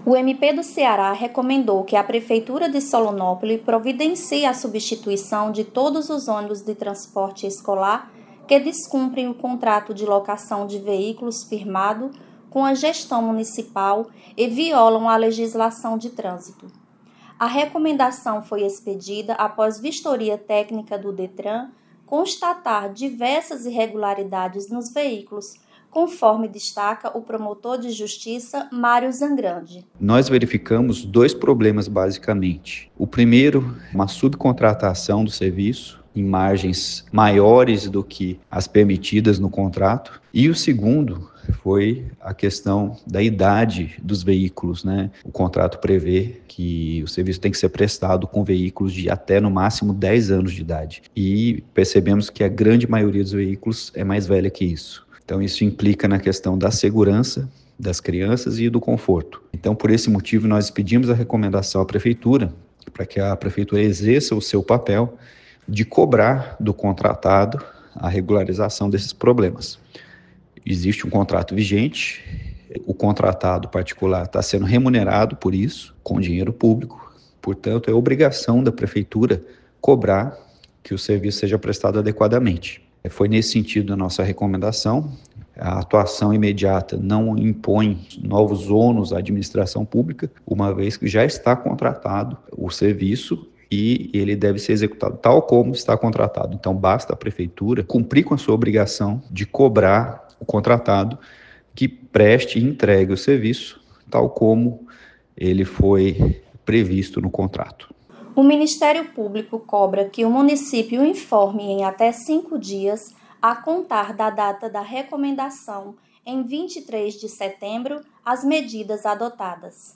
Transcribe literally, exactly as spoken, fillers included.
O M P do Ceará recomendou que a Prefeitura de Solonópole providencie a substituição de todos os ônibus de transporte escolar que descumprem o contrato de locação de veículos firmado com a gestão municipal e violam a legislação de trânsito. A recomendação foi expedida após vistoria técnica do DETRAN constatar diversas irregularidades nos veículos, conforme destaca o promotor de justiça Mário Zangrande. Nós verificamos dois problemas basicamente. O primeiro, uma subcontratação do serviço em margens maiores do que as permitidas no contrato. E o segundo foi a questão da idade dos veículos, né? O contrato prevê que o serviço tem que ser prestado com veículos de até no máximo dez anos de idade. E percebemos que a grande maioria dos veículos é mais velha que isso. Então isso implica na questão da segurança das crianças e do conforto. Então por esse motivo nós pedimos a recomendação à Prefeitura para que a Prefeitura exerça o seu papel de cobrar do contratado a regularização desses problemas. Existe um contrato vigente, o contratado particular está sendo remunerado por isso, com dinheiro público, portanto é obrigação da Prefeitura cobrar que o serviço seja prestado adequadamente. Foi nesse sentido a nossa recomendação. A atuação imediata não impõe novos ônus à administração pública, uma vez que já está contratado o serviço e ele deve ser executado tal como está contratado. Então basta a Prefeitura cumprir com a sua obrigação de cobrar o contratado que preste e entregue o serviço tal como ele foi previsto no contrato. O Ministério Público cobra que o município informe em até cinco dias, a contar da data da recomendação, em vinte e três de setembro, as medidas adotadas.